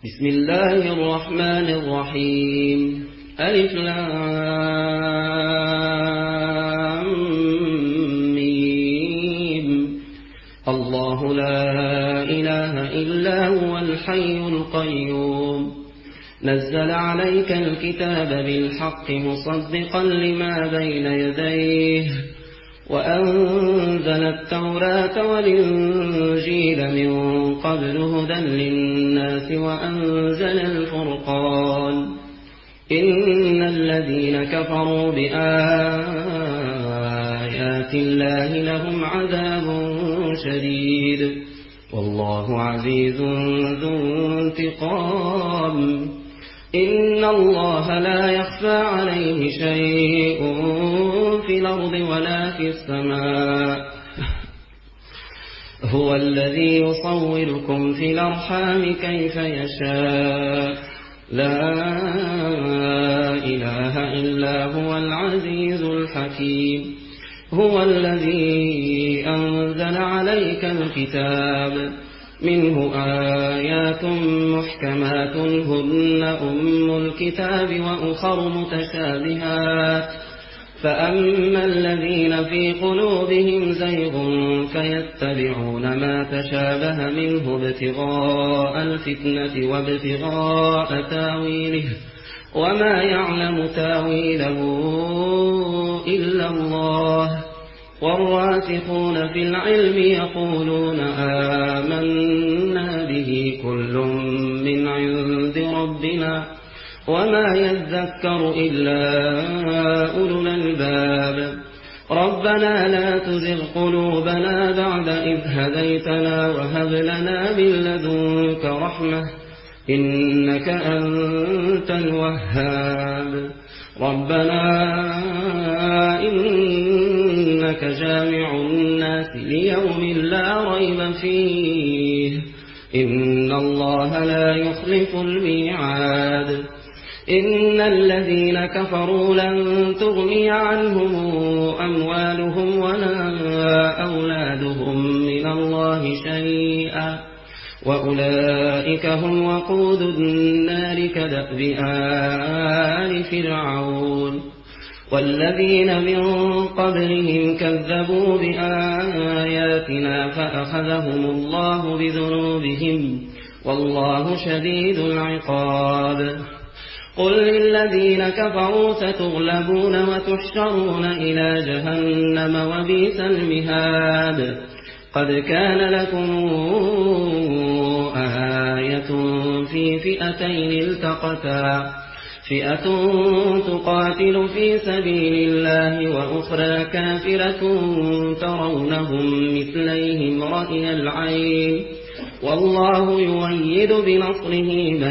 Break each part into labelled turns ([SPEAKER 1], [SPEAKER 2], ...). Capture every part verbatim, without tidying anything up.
[SPEAKER 1] بسم الله الرحمن الرحيم ألف لام ميم الله لا إله إلا هو الحي القيوم نزل عليك الكتاب بالحق مصدقا لما بين يديه وأنزل التوراة والإنجيل من قبل هدى للناس وأنزل الفرقان إن الذين كفروا بآيات الله لهم عذاب شديد والله عزيز ذو انتقام إن الله لا يخفى عليه شيء في الأرض ولا في السماء هو الذي يصوركم في الأرحام كيف يشاء لا إله إلا هو العزيز الحكيم هو الذي أنزل عليك الكتاب منه آيات محكمات هن أم الكتاب وأخر متشابهات فأما الذين في قلوبهم زيغ فيتبعون ما تشابه منه ابتغاء الفتنة وابتغاء تاويله وما يعلم تاويله إلا الله والراسخون في العلم يقولون آمنا به كل من عند ربنا وما يذكر إلا أولو الألباب ربنا لا تزغ قلوبنا بعد إذ هديتنا وهب لنا من لدنك رحمة إنك أنت الوهاب ربنا إنك جامع الناس ليوم لا ريب فيه إن الله لا يخلف الميعاد إن الذين كفروا لن تغني عنهم أموالهم ولا أولادهم من الله شيئا وأولئك هم وقود النار كدأب آل فرعون والذين من قبلهم كذبوا بآياتنا فأخذهم الله بذنوبهم والله شديد العقاب قل للذين كفروا ستغلبون وتحشرون إلى جهنم وبئس المهاد قد كان لكم آية في فئتين التقتا فئة تقاتل في سبيل الله وأخرى كافرة ترونهم مثليهم رأي العين والله يؤيد بنصره من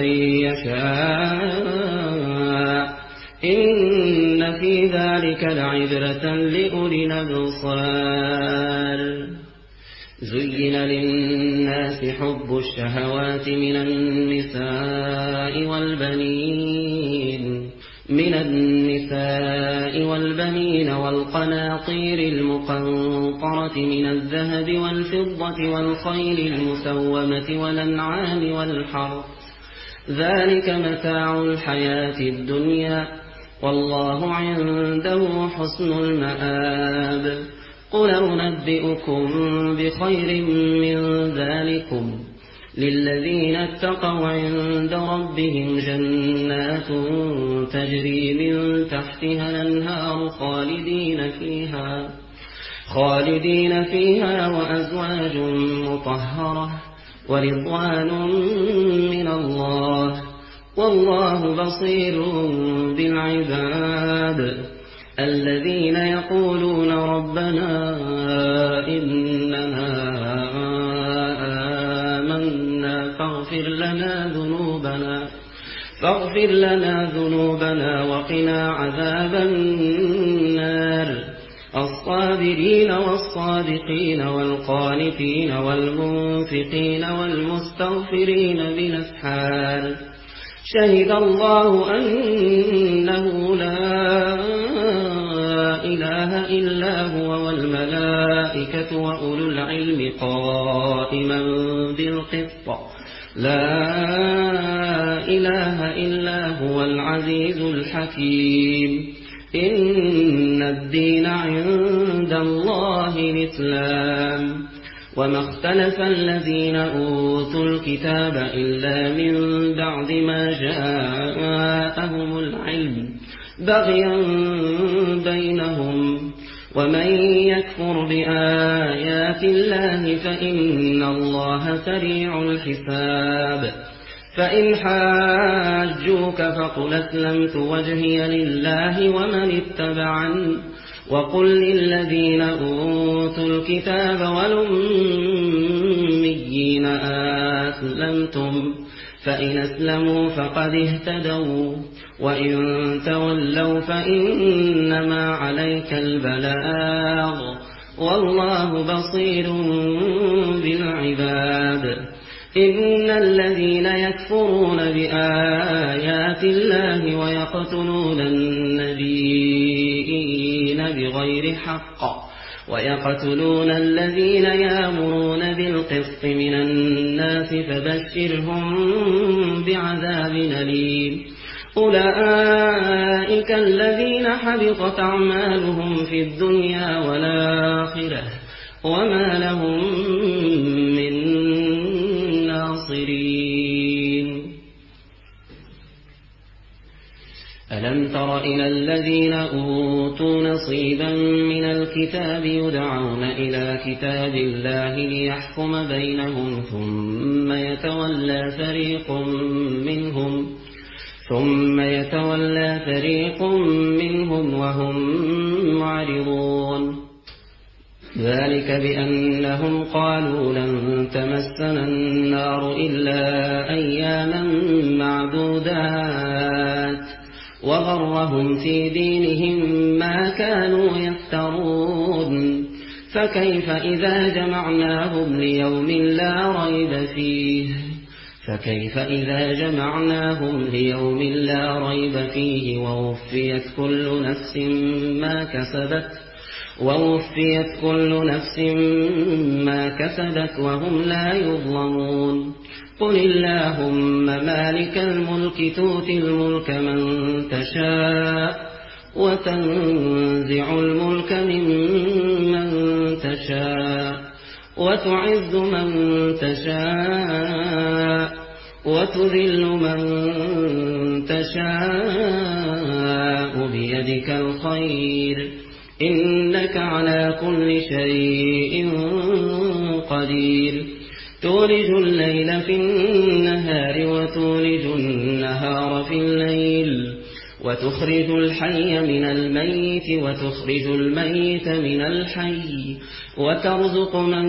[SPEAKER 1] يشاء إن في ذلك لعبرة لأولي الأبصار زين للناس حب الشهوات من النساء والبنين من النساء والبنين والقناطير المقنطرة من الذهب والفضة والخيل المسومة والأنعام والحرث ذلك متاع الحياة الدنيا والله عنده حسن المآب قل أنبئكم بخير من ذلكم للذين اتقوا عند ربهم جنات تجري من تحتها الأنهار خالدين فيها خالدين فيها وأزواج مطهرة ورضوان من الله والله بصير بالعباد الذين يقولون ربنا إننا آمنا فاغفر لنا ذنوبنا فاغفر لنا ذنوبنا وقنا عذاب النار الصابرين والصادقين والقانتين والمنفقين والمستغفرين بالأسحار شهد الله أنه لا إله إلا هو والملائكة وأولو العلم قائما بالقسط لا إله إلا هو العزيز الحكيم إن الدين عند الله الإسلام وما اختلف الذين أوتوا الكتاب إلا من بعد ما جاءهم العلم بغيا بينهم ومن يكفر بآيات الله فإن الله سريع الحساب فإن حاجوك فقل أسلمت وجهي لله ومن اتبعني وقل للذين أوتوا الكتاب والأميين أسلمتم فإن أسلموا فقد اهتدوا وإن تولوا فإنما عليك البلاغ والله بصير بالعباد إن الذين يكفرون بآيات الله ويقتلون النبيين بغير حق ويقتلون الذين يأمرون بالقسط من الناس فبشرهم بعذاب أليم أولئك الذين حبطت أعمالهم في الدنيا والآخرة وما لهم من ناصرين ألم تر إلى الذين أوتوا نصيبا من الكتاب يدعون إلى كتاب الله ليحكم بينهم ثم يتولى فريق منهم ثم يتولى فريق منهم وهم معرضون ذلك بأنهم قالوا لن تمسنا النار إلا أياما معدودات وغرهم في دينهم ما كانوا يفترون فكيف إذا جمعناهم ليوم لا ريب فيه فكيف إذا جمعناهم ليوم لا ريب فيه ووفيت كل نفس ما كسبت ووفيت كل نفس ما كسبت وهم لا يظلمون قل اللهم مالك الملك تؤتي الملك من تشاء وتنزع الملك ممن تشاء وتعز من تشاء وتذل من تشاء بيدك الخير إنك على كل شيء قدير تولج الليل في النهار وتولج النهار في الليل وتخرج الحي من الميت وتخرج الميت من الحي وترزق من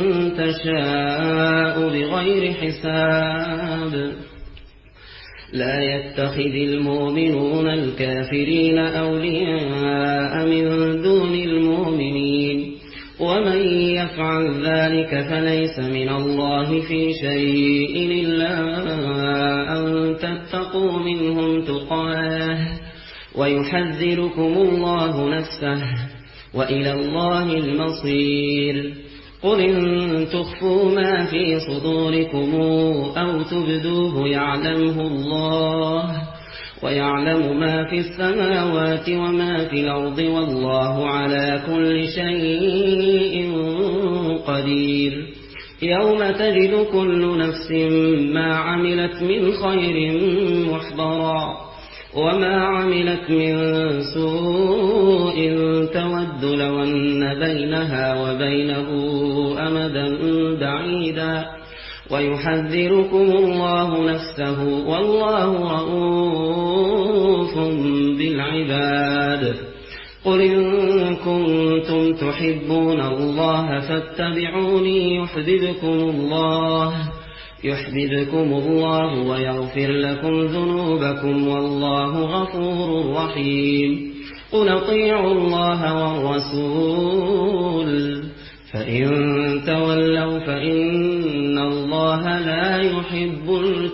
[SPEAKER 1] تشاء بغير حساب لا يتخذ المؤمنون الكافرين أولياء من دون المؤمنين ومن يفعل ذلك فليس من الله في شيء إلا أن تتقوا منهم تقاه ويحذركم الله نفسه وإلى الله المصير قل إن تخفوا ما في صدوركم أو تبدوه يعلمه الله ويعلم ما في السماوات وما في الأرض والله على كل شيء قدير يوم تجد كل نفس ما عملت من خير محضرا وما عملت من سوء تود لو أن بينها وبينه أمدا بعيدا ويحذركم الله نفسه والله رؤوف بالعباد قل إن كنتم تحبون الله فاتبعوني يحببكم الله يحببكم الله ويغفر لكم ذنوبكم والله غفور رحيم قل اطيعوا الله والرسول فإن تولوا فإن الله لا يحب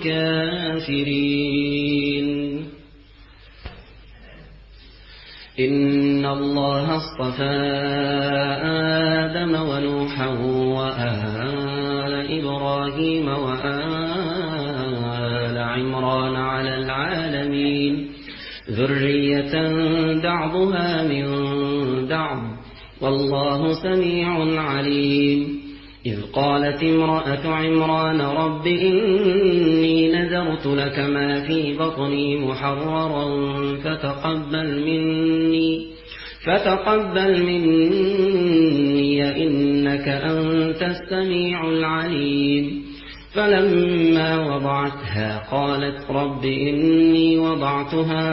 [SPEAKER 1] الكافرين إن الله اصطفى آدم ونوحا وآل إبراهيم وآل عمران ذرية بعضها من بعض والله سميع عليم إذ قالت امرأة عمران رب إني نذرت لك ما في بطني محررا فتقبل مني فتقبل مني إنك أنت السميع العليم فلما وضعتها قالت رب إني وضعتها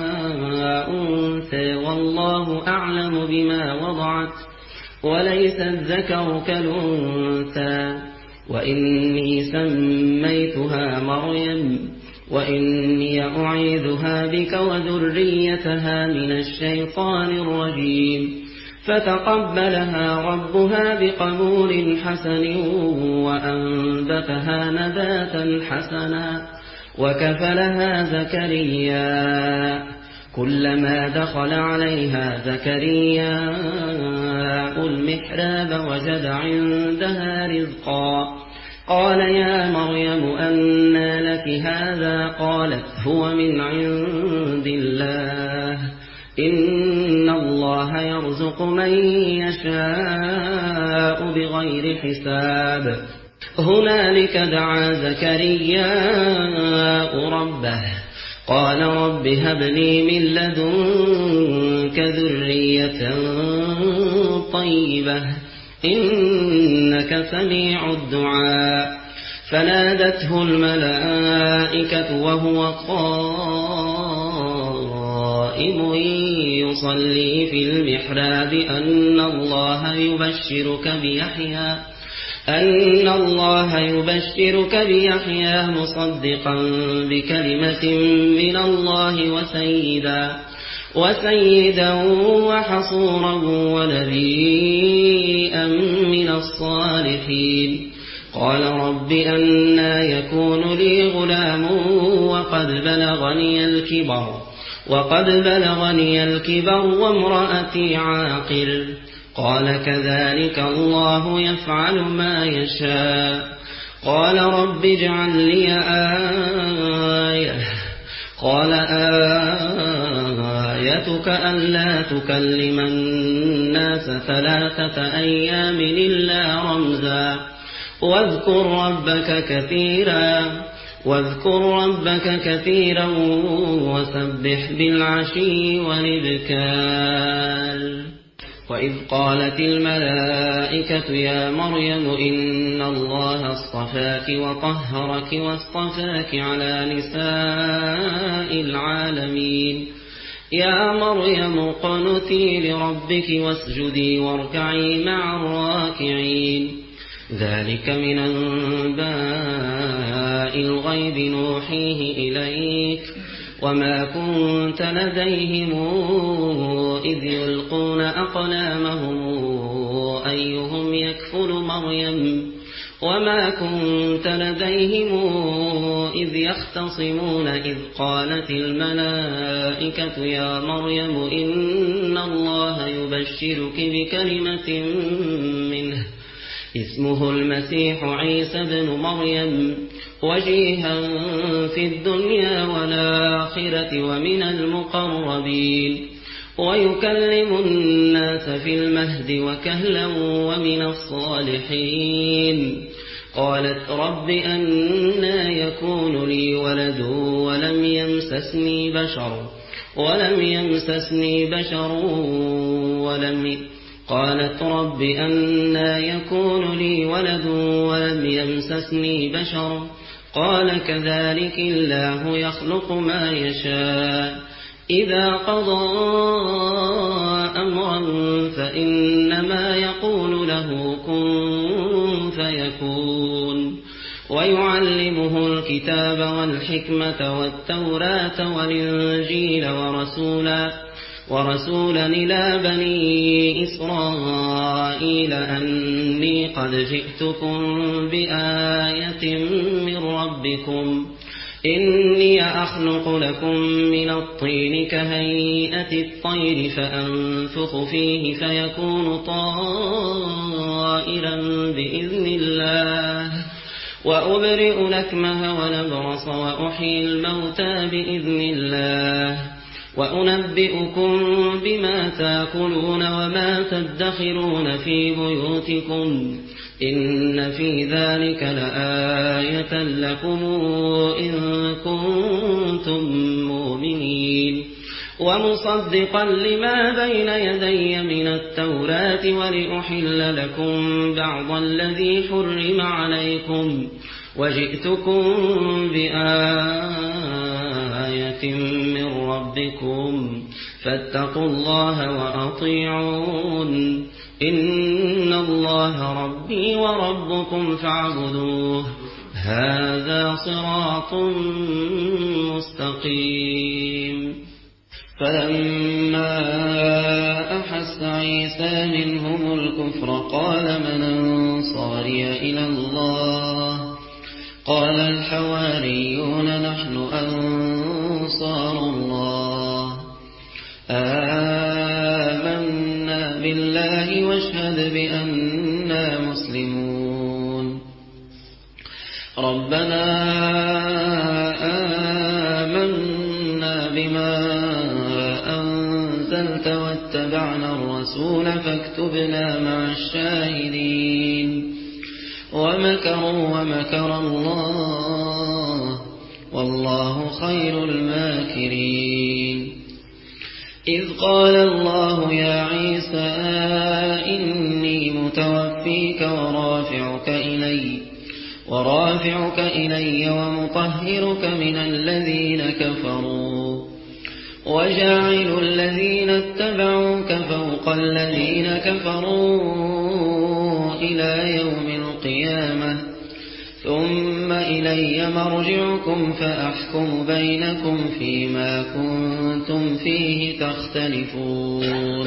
[SPEAKER 1] أنثى والله أعلم بما وضعت وليس الذكر كالأنثى وإني سميتها مريم وإني أعيذها بك وذريتها من الشيطان الرجيم فتقبلها ربها بقبول حسن وأنبتها نباتا حسنا وكفلها زكريا كلما دخل عليها زكريا المحراب وجد عندها رزقا قال يا مريم أنى لك هذا قالت هو من عند الله إن الله يرزق من يشاء بغير حساب هنالك دعا زكريا ربه قال رب هب لي من لدنك ذرية طيبة إنك سميع الدعاء فنادته الملائكة وهو قائم يصلي في المحراب أن الله يبشرك بيحيى أن الله يبشرك بيحيى مصدقا بكلمة من الله وسيدا وسيدا وحصورا ونبيا من الصالحين قال رب أنى يكون لي غلام وقد بلغني الكبر وقد بلغني الكبر وامرأتي عاقر قال كذلك الله يفعل ما يشاء قال رب اجعل لي آية قال آيتك ألا تكلم الناس ثلاثة أيام إلا رمزا واذكر ربك كثيرا واذكر ربك كثيرا وسبح بالعشي والإبكار وإذ قالت الملائكة يا مريم إن الله اصطفاك وطهرك واصطفاك على نساء العالمين يا مريم اقنتي لربك واسجدي واركعي مع الراكعين ذلك من أنباء الغيب نوحيه إليك وما كنت لديهم إذ يلقون أقلامهم أيهم يكفل مريم وما كنت لديهم إذ يختصمون إذ قالت الملائكة يا مريم إن الله يبشرك بكلمة منه اسمه المسيح عيسى بن مريم وجيها في الدنيا والآخرة ومن المقربين ويكلم الناس في المهد وكهلا ومن الصالحين قالت رب أنى يكون لي ولد ولم يمسسني بشر ولم يمسسني بشر ولم قالت رب أنى يكون لي ولد ولم يمسسني بشر قال كذلك الله يخلق ما يشاء إذا قضى أمرا فإنما يقول له كن فيكون ويعلمه الكتاب والحكمة والتوراة والإنجيل ورسولا ورسولا إلى بني إسرائيل أني قد جئتكم بآية من ربكم إني أخلق لكم من الطين كهيئة الطير فأنفخ فيه فيكون طائرا بإذن الله وأبرئ الأكمه والأبرص وأحيي الموتى بإذن الله وأنبئكم بما تأكلون وما تدخرون في بيوتكم إن في ذلك لآية لكم إن كنتم مؤمنين ومصدقا لما بين يدي من التوراة ولأحل لكم بعض الذي حرم عليكم وجئتكم بآية من ربكم فاتقوا الله وأطيعون إن الله ربي وربكم فاعبدوه هذا صراط مستقيم. فلما أحس عيسى منهم الكفر قال من أنصاري إلى الله قال الحواريون نحن أنصار الله آمنا بالله واشهد بأننا مسلمون. ربنا آمنا بما أنزلت واتبعنا الرسول فاكتبنا مع الشاهدين. ومكروا ومكر الله والله خير الماكرين. إذ قال الله يا عيسى إني متوفيك ورافعك إلي ورافعك إلي ومطهرك من الذين كفروا وجاعل الذين اتبعوك فوق الذين كفروا إلى يوم القيامة ثم إلي مرجعكم فأحكم بينكم فيما كنتم فيه تختلفون.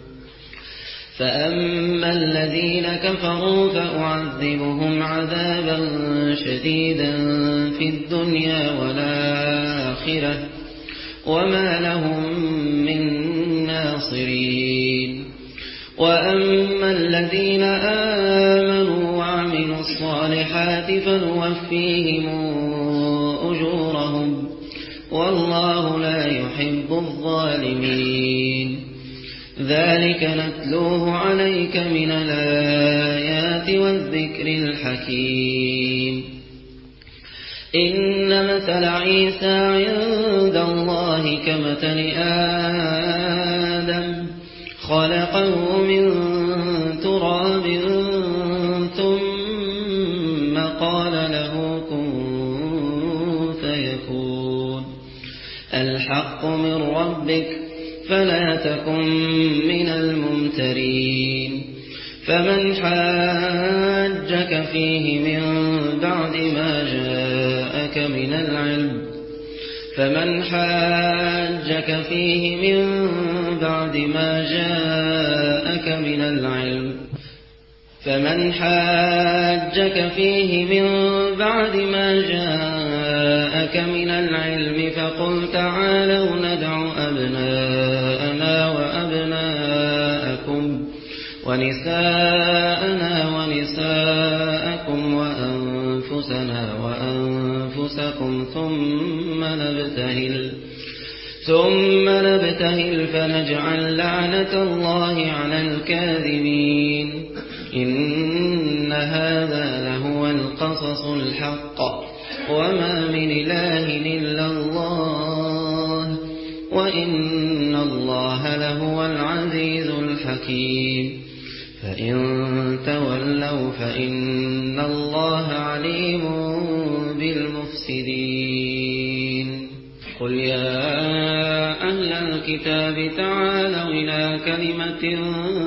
[SPEAKER 1] فأما الذين كفروا فأعذبهم عذابا شديدا في الدنيا والآخرة وما لهم من ناصرين. وأما الذين آمنوا وعملوا الصالحات فنوفيهم أجورهم والله لا يحب الظالمين. ذلك نتلوه عليك من الآيات والذكر الحكيم. إن مثل عيسى عند الله كمثل آدم خلقه من تراب ثم قال له كن فيكون. الحق من ربك فلا تكن من الممترين. فمن حاجك فيه من بعد ما جاءك من العلم فمن حاجك فيه من بعد ما جاءك من العلم فمن حاجك فيه من بعد ما جاءك من العلم فقل تعالوا ندع أبناءنا وأبناءكم ونساءنا ونساءكم وأنفسنا وأنفسكم ثم نبتهل ثم نبتهل فنجعل لعنة الله على الكاذبين. إن هذا لهو القصص الحق وما من إله إلا الله وإن الله لهو العزيز الحكيم. فإن تولوا فإن الله عليم بالمفسدين. قل يا أهل الكتاب تعالوا إلى كلمة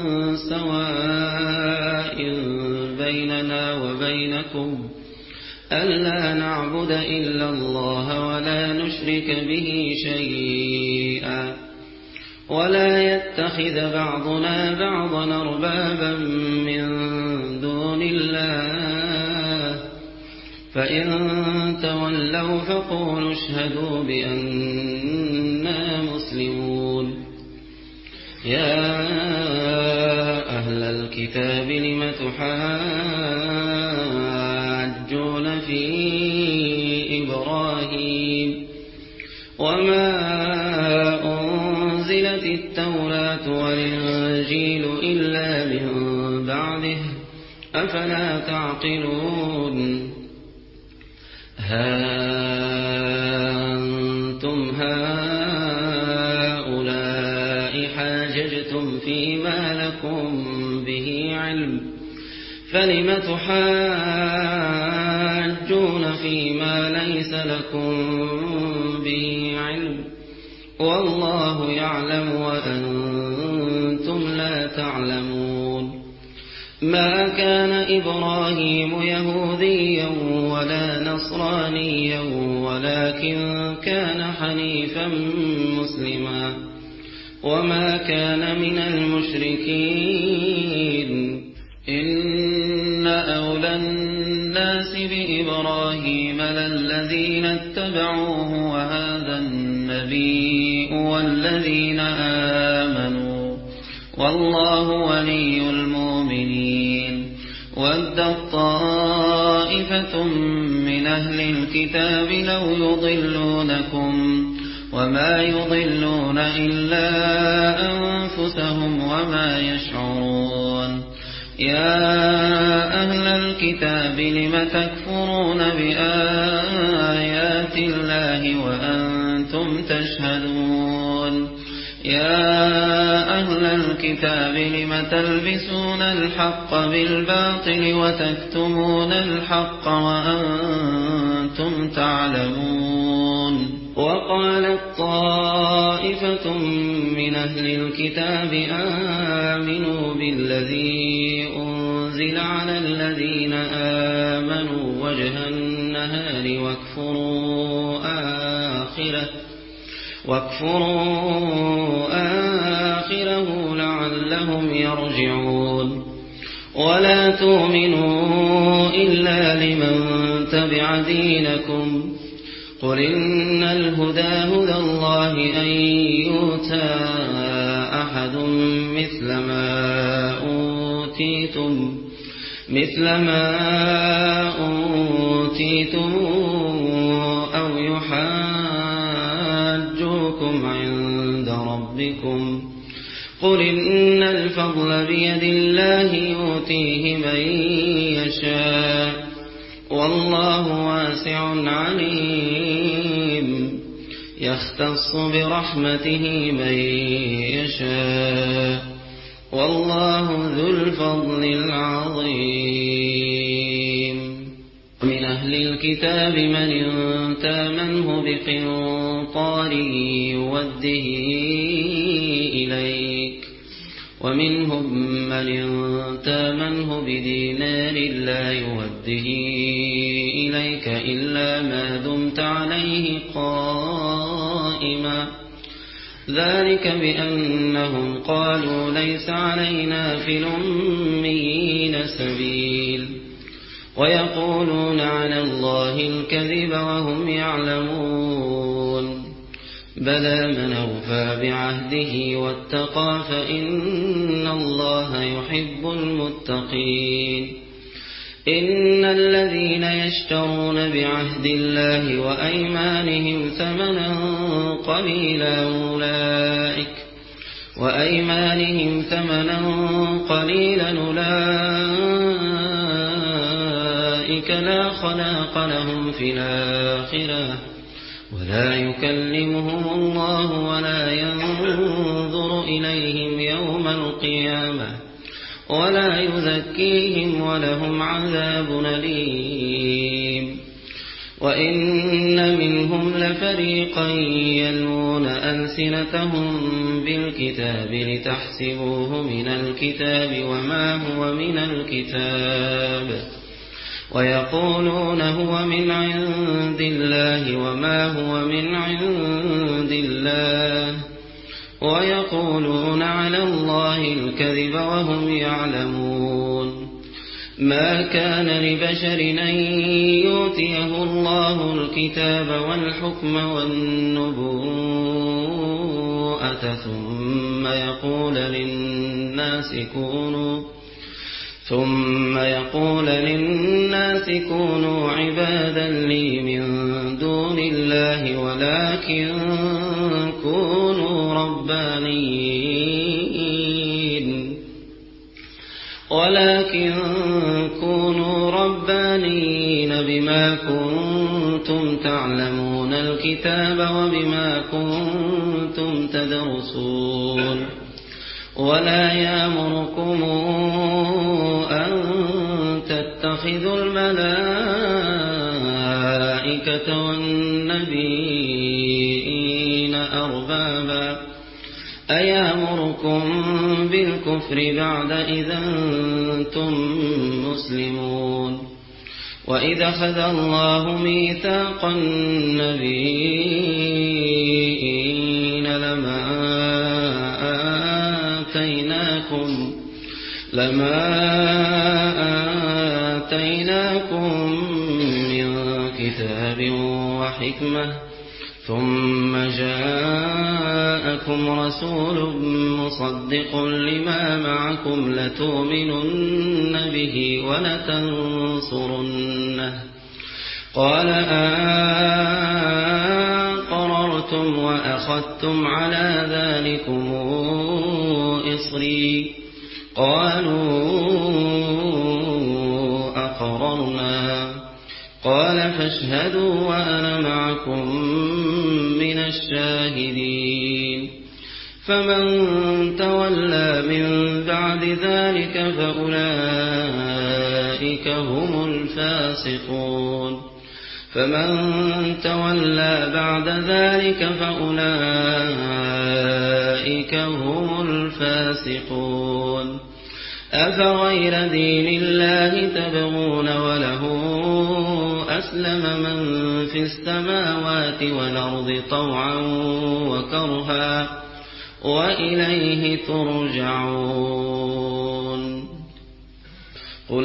[SPEAKER 1] سواء بيننا وبينكم ألا نعبد إلا الله ولا نشرك به شيئا ولا يتخذ بعضنا بعضا أربابا من دون الله فإن تولوا فقولوا اشهدوا بأننا مسلمون. يا أهل الكتاب لم تحاجون في إبراهيم وما أفلا تعقلون ها أنتم هؤلاء حاججتم فيما لكم به علم فلم تحاجون فيما ليس لكم به علم والله يعلم وأنتم لا تعلمون ما كان إبراهيم يهوديا ولا نصرانيا ولكن كان حنيفا مسلما وما كان من المشركين إن أولى الناس بإبراهيم للذين اتبعوه وهذا النبي والذين آمنوا والله ولي المؤمنين ودت طائفة من أهل الكتاب لو يضلونكم وما يضلون إلا أنفسهم وما يشعرون يا أهل الكتاب لم تكفرون بآيات الله وأنتم تشهدون يا أهل الكتاب لم تلبسون الحق بالباطل وتكتمون الحق وأنتم تعلمون وقالت طائفة من أهل الكتاب آمنوا بالذي أنزل على الذين آمنوا وجه النهار واكفروا آخره واكفروا آخره لعلهم يرجعون ولا تؤمنوا إلا لمن تبع دينكم قل إن الهدى هدى الله أن يؤتى أحد مثل ما أوتيتم مثل ما أوتيتم أو يحاجوكم عند ربكم قل إن الفضل بيد الله يؤتيه من يشاء والله واسع عليم يختص برحمته من يشاء والله ذو الفضل العظيم من أهل الكتاب من تامنه بقنطار يوده إليك ومنهم من تامنه بدينار لا يوده إليك إلا ما دمت عليه قائما ذلك بأنهم قالوا ليس علينا في الأميين سبيل ويقولون على الله الكذب وهم يعلمون بلى من أوفى بعهده واتقى فإن الله يحب المتقين إن الذين يشترون بعهد الله وأيمانهم ثمنا قليلا أولئك وأيمانهم ثمنا قليلا أولئك لا خلاق لهم في الآخرة ولا يكلمهم الله ولا ينظر إليهم يوم القيامة ولا يزكيهم ولهم عذاب أليم وإن منهم لفريقا يلوون ألسنتهم بالكتاب لتحسبوه من الكتاب وما هو من الكتاب ويقولون هو من عند الله وما هو من عند الله ويقولون على الله الكذب وهم يعلمون ما كان لبشر أن يؤتيه الله الكتاب والحكم والنبوءة ثم يقول للناس كونوا ثم يقول للناس كونوا عبادا لي من دون الله ولكن كونوا ربانيين ولكن للمتقين بما كنتم تعلمون الكتاب وبما كنتم تدرسون ولا يأمركم أن تتخذوا الملائكة والنبيين أربابا أيأمركم بالكفر بعد إذا أنتم مسلمون وإذا أخذ الله ميثاق النبيين لما آتيناكم لما آتيناكم من كتاب وحكمة ثم جاءكم رسول مصدق لما معكم لتؤمنن به ولتنصرنه قال أقررتم وأخذتم على ذلكم إصري قالوا أقررنا قال فاشهدوا وأنا معكم من الشاهدين فمن تولى من بعد ذلك فأولئك هم الفاسقون فمن تولى بعد ذلك فأولئك هم الفاسقون أفغير دين الله تبغون وله أسلم من في السماوات والأرض طوعا وكرها وإليه ترجعون قل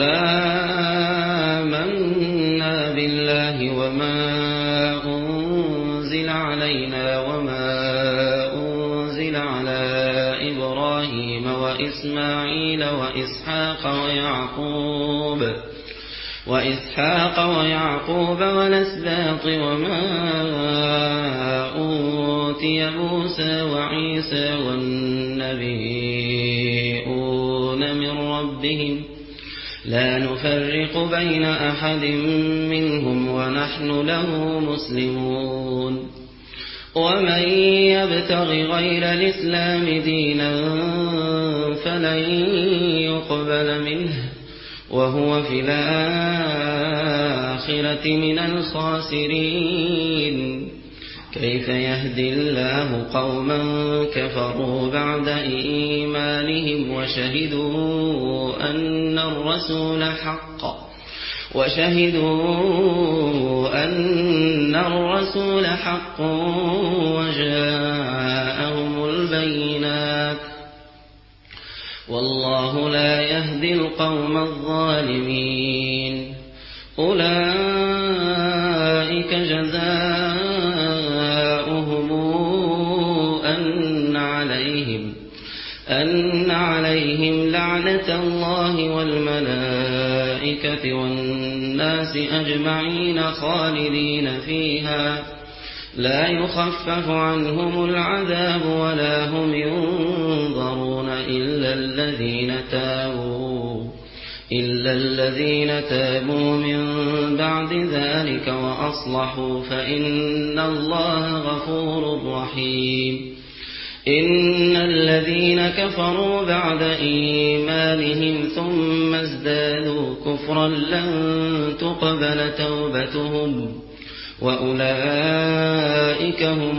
[SPEAKER 1] آمنا بالله وما أنزل علينا وما أنزل على إبراهيم وإسماعيل وإسحاق ويعقوب وإسحاق ويعقوب والأسباط وما أوتي موسى وعيسى والنبيون من ربهم لا نفرق بين أحد منهم ونحن له مسلمون ومن يبتغ غير الإسلام دينا فلن يقبل منه وهو في الآخرة من الخاسرين كيف يهدي الله قوما كفروا بعد إيمانهم وشهدوا أن الرسول حق وشهدوا أن الرسول حق وجاءهم البينات والله لا يهدي القوم الظالمين أولئك جزاؤهم أن عليهم أن عليهم لعنة الله والملائكة والناس أجمعين خالدين فيها لا يخفف عنهم العذاب ولا هم ينظرون إلا الذين تابوا إلا الذين تابوا من بعد ذلك وأصلحوا فإن الله غفور رحيم إن الذين كفروا بعد إيمانهم ثم ازدادوا كفرا لن تقبل توبتهم وأولئك هم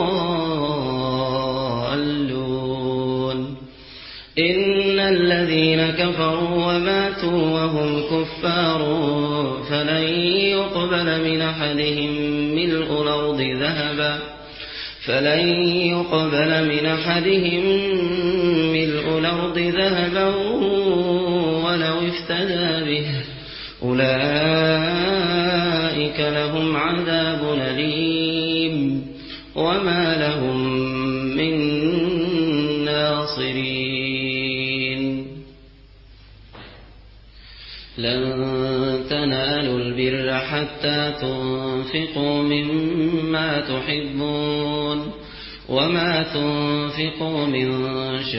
[SPEAKER 1] الضالون إن الذين كفروا وماتوا وهم كفار فلن يقبل من أحدهم ملء الأرض ذهبا فلن يقبل من أحدهم ملء الأرض ذهبا ولو افتدى به أولئك لهم عذاب أليم وما لهم من ناصرين لن تنالوا البر حتى تنفقوا مما تحبون وما تنفقوا من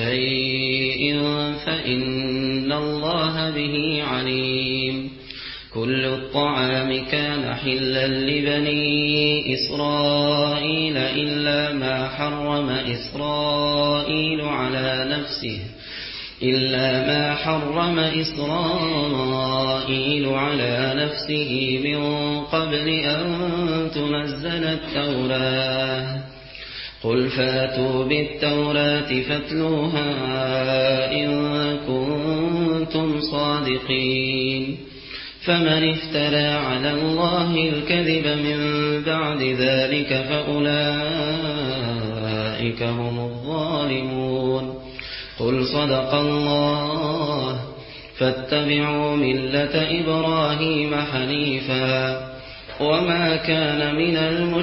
[SPEAKER 1] شيء فإن الله به عليم كل الطعام كان حلا لبني إسرائيل إلا ما حرم إسرائيل على نفسه إلا ما حرم إسرائيل على نفسه من قبل أن تنزل التوراة قل فاتوا بالتوراة فاتلوها إن كنتم صادقين فمن افترى على الله الكذب من بعد ذلك فأولئك هم الظالمون قل صدق الله فاتبعوا ملة إبراهيم حنيفا وما كان من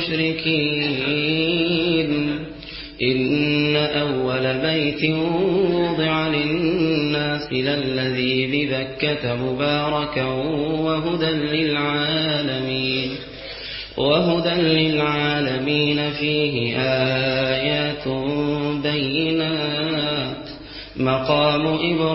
[SPEAKER 1] المشركين إن أول بيت وضع للناس للذي ببكة مباركا وهدى للعالمين وهدى للعالمين فيه آيات بينات مقام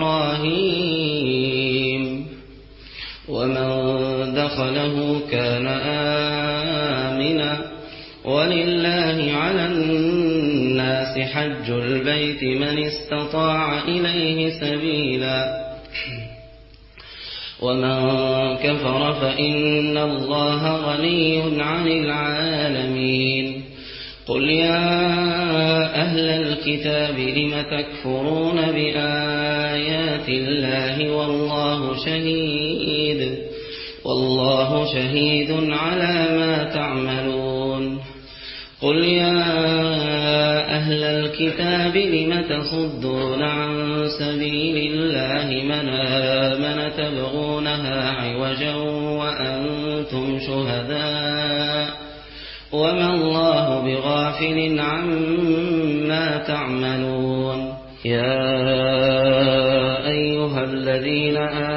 [SPEAKER 1] إبراهيم ومن دخله كان آمنا ولله على الناس حج البيت من استطاع إليه سبيلا ومن كفر فإن الله غني عن العالمين قل يا أهل الكتاب لم تكفرون بآيات الله والله شهيد والله شهيد على ما تعملون قل يا أهل الكتاب لم تصدون عن سبيل الله من آمن تبغونها عوجا وأنتم شهداء وما الله بغافل عما تعملون يا أيها الذين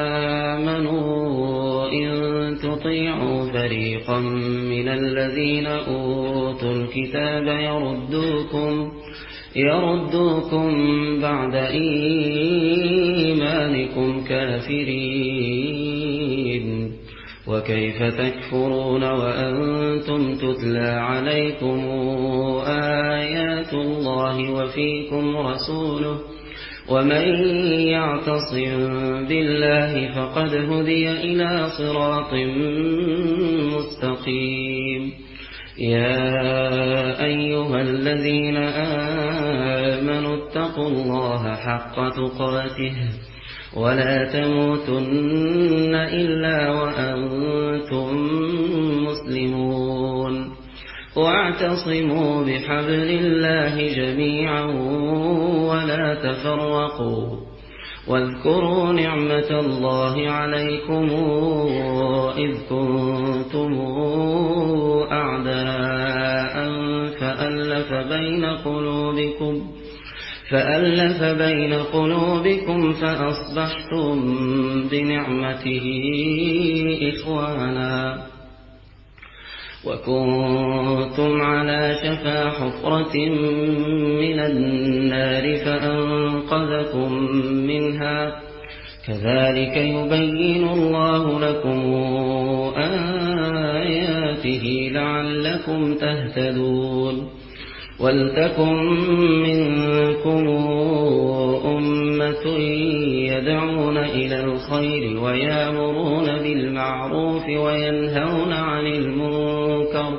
[SPEAKER 1] آمنوا إن تطيعوا فريقا من الذين أوتوا الكتاب يردوكم يردوكم بعد إيمانكم كافرين وكيف تكفرون وأنتم تتلى عليكم آيات الله وفيكم رسوله ومن يعتصم بالله فقد هدي إلى صراط مستقيم يا أيها الذين آمنوا اتقوا الله حق تقاته ولا تموتن إلا وأنتم مسلمون واعتصموا بحبل الله جميعا ولا تفرقوا واذكروا نعمة الله عليكم إذ كنتم أعداء فألف بين قلوبكم فألف بين قلوبكم فأصبحتم بنعمته إخوانا وكنتم على شفا حفرة من النار فأنقذكم منها كذلك يبين الله لكم آياته لعلكم تهتدون ولتكن منكم أمة يدعون إلى الخير ويأمرون بالمعروف وينهون عن المنكر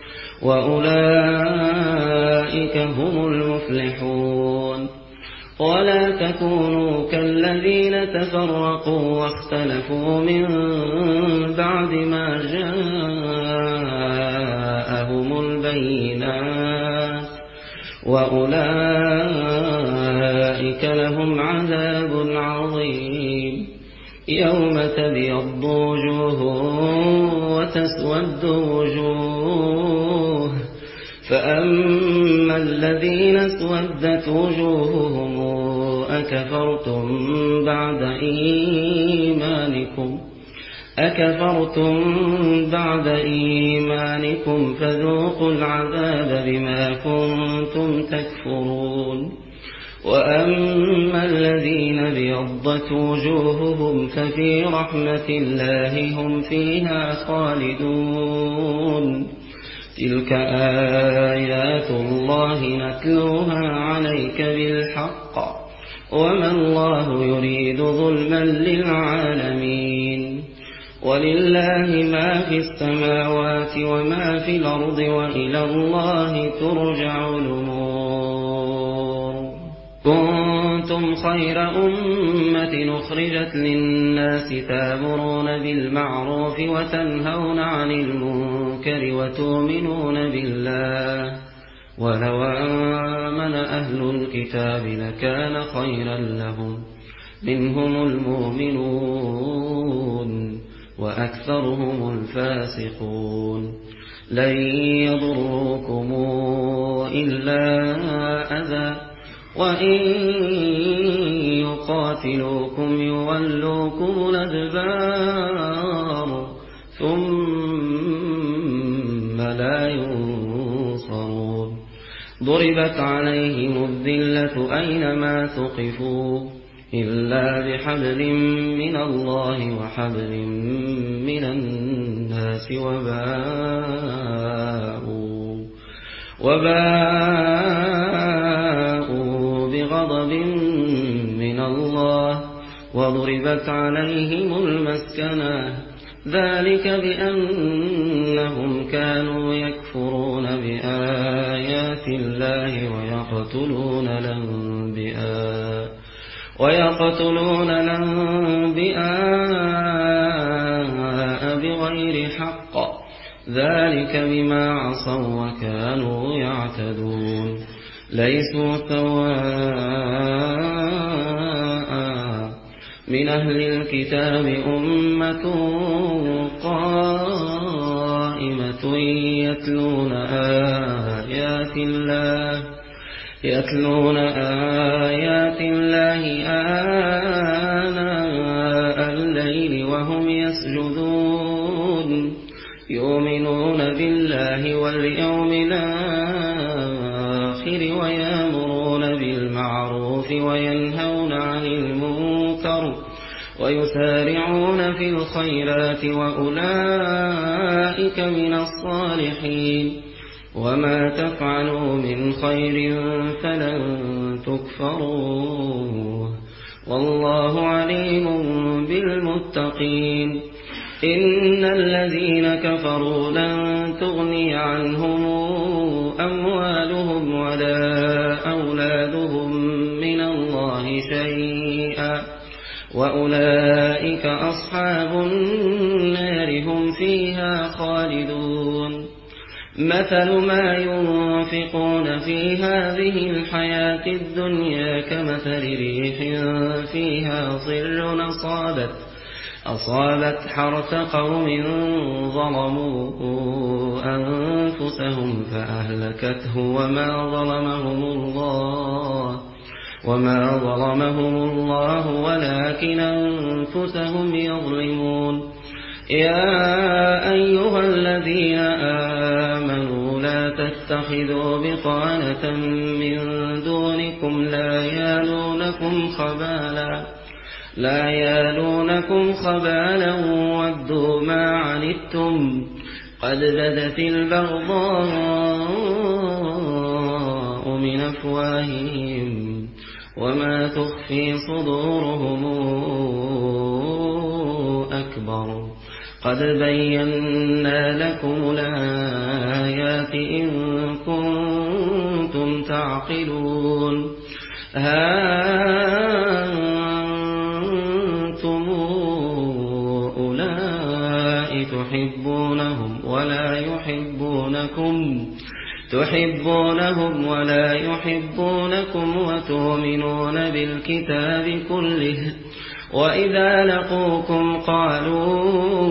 [SPEAKER 1] وأولئك هم المفلحون ولا تكونوا كالذين تفرقوا واختلفوا من بعد ما جاءهم البينات وأولئك لهم عذاب عظيم يوم تبيض وجوه وتسود وجوه فأما الذين اسودت وجوههم أكفرتم بعد إيمانكم أكفرتم بعد إيمانكم فذوقوا العذاب بما كنتم تكفرون وأما الذين ابيضت وجوههم ففي رحمة الله هم فيها خالدون تلك آيات الله نتلوها عليك بالحق وما الله يريد ظلما للعالمين ولله ما في السماوات وما في الأرض وإلى الله ترجع الأمور كنتم خير أمة أخرجت للناس تأمرون بالمعروف وتنهون عن المنكر وتؤمنون بالله ولو آمن أهل الكتاب لكان خيرا لهم منهم المؤمنون وأكثرهم الفاسقون لن يضروكم إلا أذى وإن يقاتلوكم يولوكم الأدبار ثم لا ينصرون ضربت عليهم الذلة أينما ثقفوا إلا بحبل من الله وحبل من الناس وباءوا وباءوا بغضب من الله وضربت عليهم المسكنة ذلك بأنهم كانوا يكفرون بآيات الله ويقتلون الأنبياء ويقتلون الأنبياء بغير حق ذلك بما عصوا وكانوا يعتدون ليسوا سواء من أهل الكتاب أمة قائمة يتلون آيات الله يتلون آيات الله آناء الليل وهم يسجدون يؤمنون بالله واليوم الآخر ويأمرون بالمعروف وينهون عن المنكر ويسارعون في الخيرات وأولئك من الصالحين وما تفعلوا من خير فلن تكفروه والله عليم بالمتقين إن الذين كفروا لن تغني عنهم أموالهم ولا أولادهم من الله شيئا وأولئك أصحاب النار هم فيها خالدون مثل ما ينفقون في هذه الحياة الدنيا كمثل ريح فيها صر أصابت أصابت حرث قوم ظلموا أنفسهم فأهلكته وما ظلمهم الله وما ظلمهم الله ولكن أنفسهم يظلمون يا أيها الذين آمنوا لا تتخذوا بطانة من دونكم لا يالونكم خبالا لا يالونكم خبالا ودوا ما عنتم قد بدت البغضاء من أفواههم وما تخفي صدورهم أكبر قد بينا لكم الآيات إن كنتم تعقلون ها أنتم أولئك تحبونهم ولا يحبونكم تحبونهم ولا يحبونكم وتؤمنون بالكتاب كله وإذا لقوكم قالوا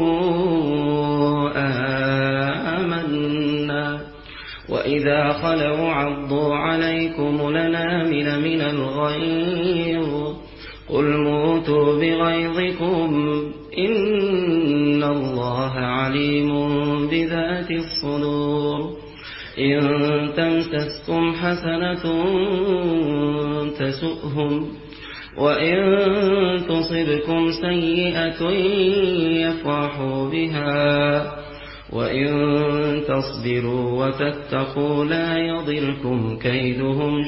[SPEAKER 1] آمنا وإذا خلوا عضوا عليكم الأنامل من الغيظ قل موتوا بغيظكم إن الله عليم بذات الصدور إن تمسسكم حسنة تسؤهم وإن تصبكم سيئة يفرحوا بها وإن تصبروا وتتقوا لا يضركم كيدهم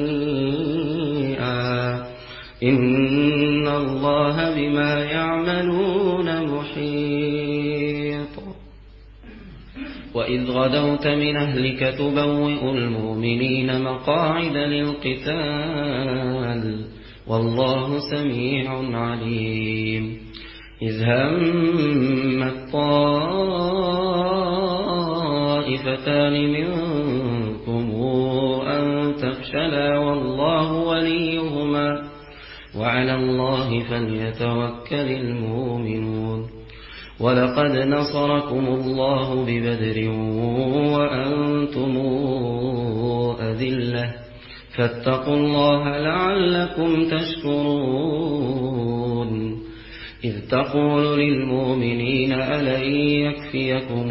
[SPEAKER 1] شيئا إن الله بما يعملون محيط. وإذ غدوت من أهلك تبوئ المؤمنين مقاعد للقتال والله سميع عليم. إذ همت طائفتان منكم أن تفشلا والله وليهما وعلى الله فليتوكل المؤمنون. ولقد نصركم الله ببدر وأنتم أذلة فاتقوا الله لعلكم تشكرون. إذ تقول للمؤمنين ألن يكفيكم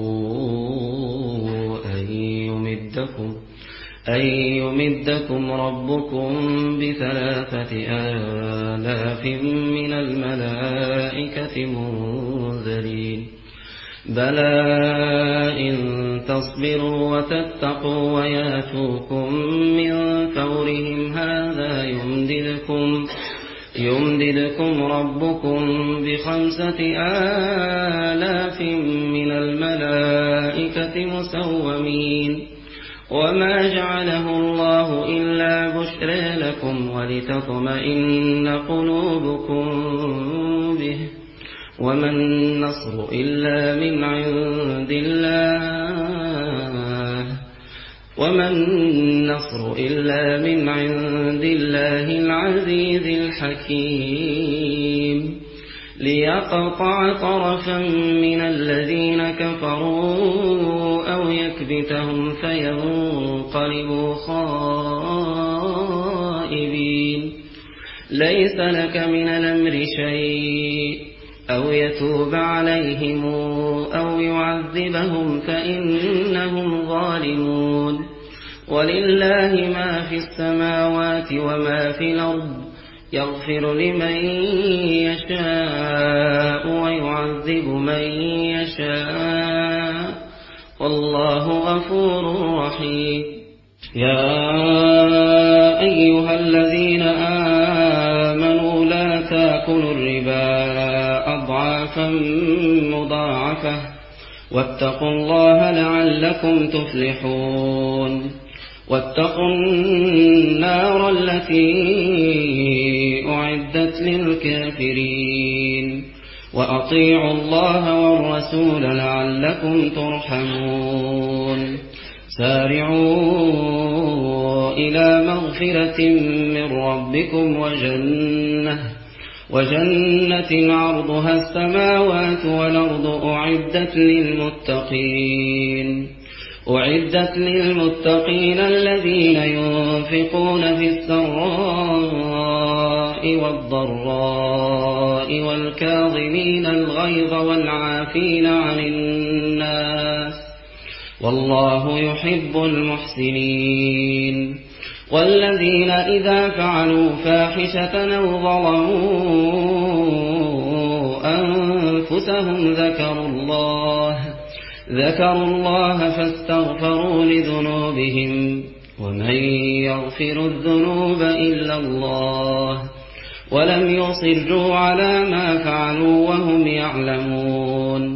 [SPEAKER 1] أن يمدكم, أن يمدكم ربكم بثلاثة آلاف من الملائكة منزلين بلى إن تصبروا وتتقوا وياتوكم من فورهم هذا يمددكم يمددكم ربكم بخمسة آلاف من الملائكة مسومين وما جعله الله إلا بشرى لكم ولتطمئن قلوبكم به وما النصر إلا من عند الله وما النصر إلا من عند الله العزيز الحكيم. ليقطع طرفا من الذين كفروا أو يكبتهم فينقلبوا خائبين. ليس لك من الأمر شيء أو يتوب عليهم أو يعذبهم فإنهم ظالمون. ولله ما في السماوات وما في الأرض يغفر لمن يشاء ويعذب من يشاء والله غفور رحيم. يا أيها الذين آمنوا لا تأكلوا الربا أضعافا مضاعفة واتقوا الله لعلكم تفلحون. واتقوا النار التي أعدت للكافرين وأطيعوا الله والرسول لعلكم ترحمون. سارعوا إلى مغفرة من ربكم وجنة وجنة عرضها السماوات والأرض أعدت للمتقين أعدت للمتقين الذين ينفقون في السراء والضراء والكاظمين الغيظ والعافين عن الناس والله يحب المحسنين. والذين إذا فعلوا فاحشة أو ظلموا أنفسهم ذكروا الله ذكروا الله فاستغفروا لذنوبهم ومن يغفر الذنوب إلا الله ولم يصروا على ما فعلوا وهم يعلمون.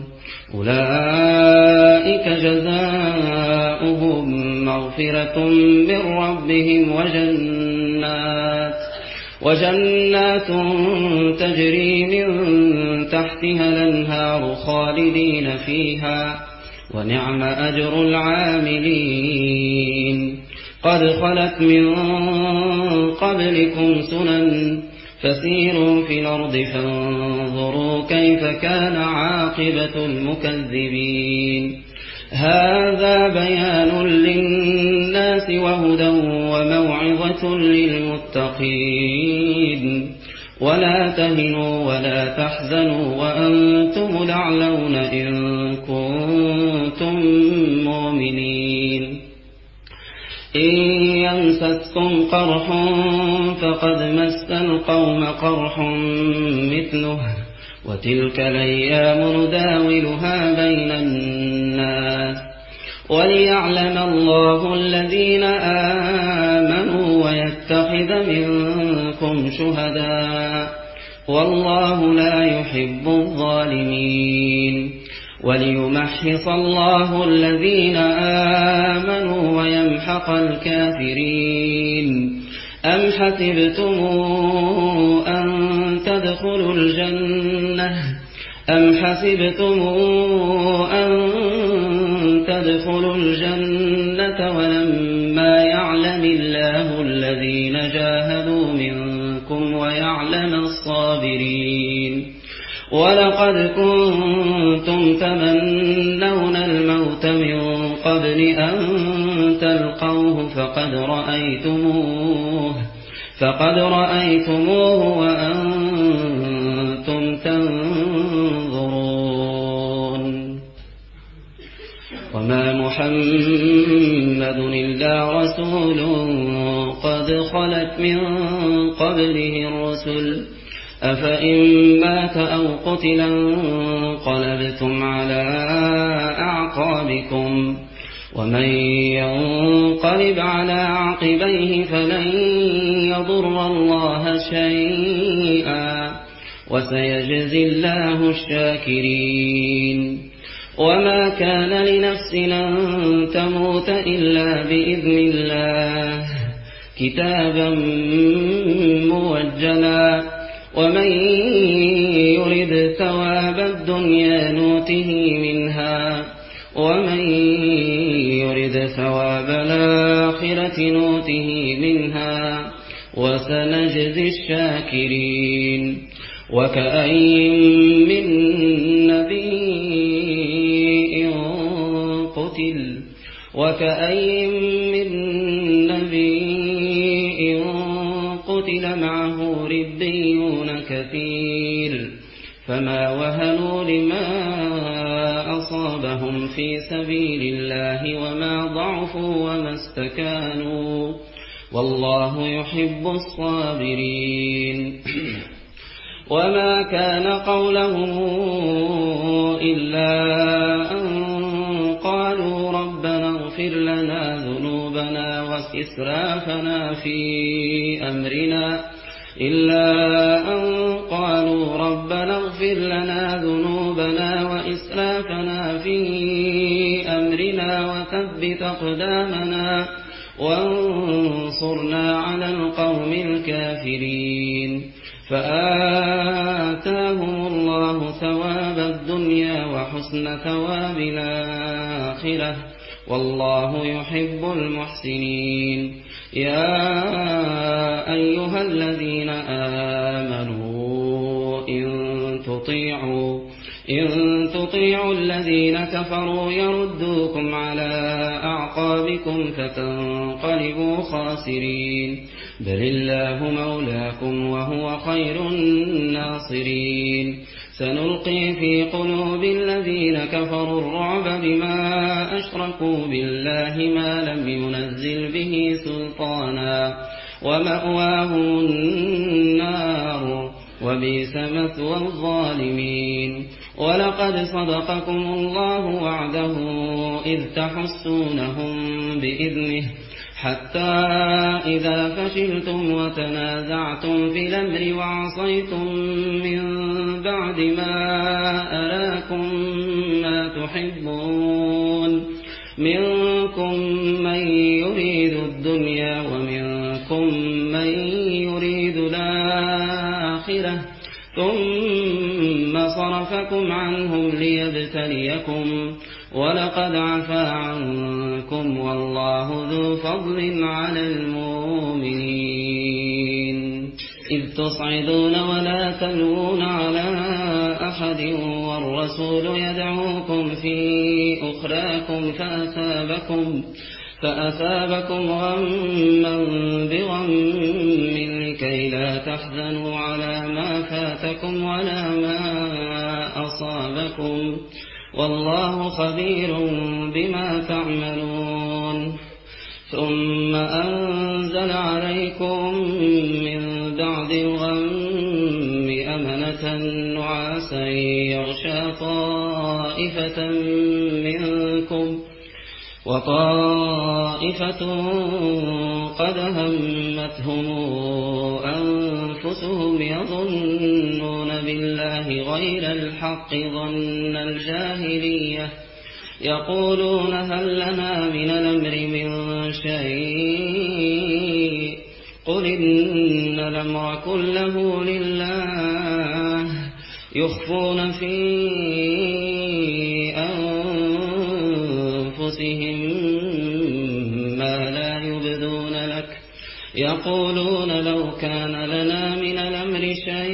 [SPEAKER 1] أولئك جزاؤهم مغفرة من ربهم وجنات وجنات تجري من تحتها الأنهار خالدين فيها ونعم أجر العاملين. قد خلت من قبلكم سنن فسيروا في الأرض فانظروا كيف كان عاقبة المكذبين. هذا بيان للناس وهدى وموعظة للمتقين. ولا تهنوا ولا تحزنوا وأنتم الأعلون إن كنتم مؤمنين. إن يمسسكم قرح فقد مس القوم قرح مثله وتلك الأيام نداولها بين الناس وليعلم الله الذين آمنوا ويتخذ منكم شهداء والله لا يحب الظالمين وليمحص الله الذين آمنوا ويمحق الكافرين أم حسبتم أن تدخلوا الجنة أم حسبتم أن تدخلوا الجنة ولما يعلم الله الذين جاهدوا منكم ويعلم الصابرين ولقد كنتم تمنون الموت من قبل أن تلقوه فقد رأيتموه فقد رأيتموه وأنتم تنظرون وما محمد إلا رسول قد خلت من قبله الرسل أفإن مات أو قتل انقلبتم على أعقابكم ومن ينقلب على عقبيه فلن يضر الله شيئا وسيجزي الله الشاكرين وما كان لنفس أن تموت إلا بإذن الله كتابا موجلا ومن يرد ثواب الدنيا نوته منها ومن يرد ثواب الآخرة نوته منها وسنجزي الشاكرين وكأين من نبي قتل وكأين من نبي قتل معه ربيون كثير فما وهنوا لما أصابهم في سبيل الله وما ضعفوا وما استكانوا والله يحب الصابرين وما كان قولهم إلا أن قالوا ربنا اغفر لنا ذنوبنا وإسرافنا في أمرنا إلا أن قالوا ربنا اغفر لنا ذنوبنا وإسرافنا في أمرنا وثبت أقدامنا وانصرنا على القوم الكافرين فآتاهم الله ثواب الدنيا وحسن ثواب الآخرة والله يحب المحسنين يا أيها الذين آمنوا إن تطيعوا إن تطيعوا الذين كفروا يردوكم على أعقابكم فتنقلبوا خاسرين بل الله مولاكم وهو خير الناصرين سنلقي في قلوب الذين كفروا الرعب بما أشركوا بالله ما لم ينزل به سلطانا ومأواهم النار وبئس مثوى الظالمين ولقد صدقكم الله وعده إذ تحسونهم بإذنه حتى إذا فشلتم وتنازعتم في الأمر وعصيتم من بعد ما أراكم ما تحبون منكم من يريد الدنيا ومنكم من يريد الآخرة ثم صرفكم عنهم ليبتليكم ولقد عفا عنكم والله ذو فضل على المؤمنين إذ تصعدون ولا تلوون على أحد والرسول يدعوكم في أخراكم فأثابكم فأثابكم غما بغم لكي لا تحزنوا على ما فاتكم ولا ما أصابكم والله خبير بما تعملون ثم أنزل عليكم من بعد الغم أمنة نعاسا يغشى طائفة منكم وطائفة قد همتهم أنفسهم يظنون بالله غير الحق ظن الجاهلية يقولون هل لنا من الأمر من شيء قل إن الأمر كله لله يخفون في أنفسهم ما لا يبدون لك يقولون لو كان لنا من الأمر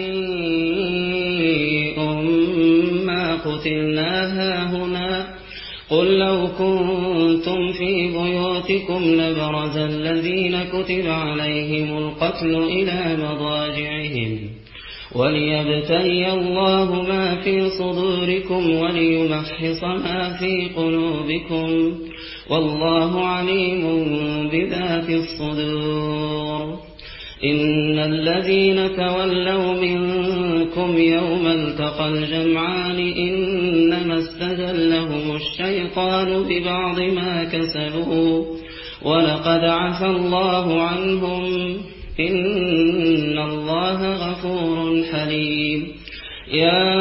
[SPEAKER 1] شيء ما قتلنا هاهنا قل لو كنتم في بيوتكم لبرز الذين كتب عليهم القتل إلى مضاجعهم وليبتلي الله ما في صدوركم وليمحص ما في قلوبكم والله عليم بذات الصدور إن الذين تولوا منكم يوم التقى الجمعان إنما استزلهم الشيطان ببعض ما كسبوا ولقد عفى الله عنهم إن الله غفور حليم يا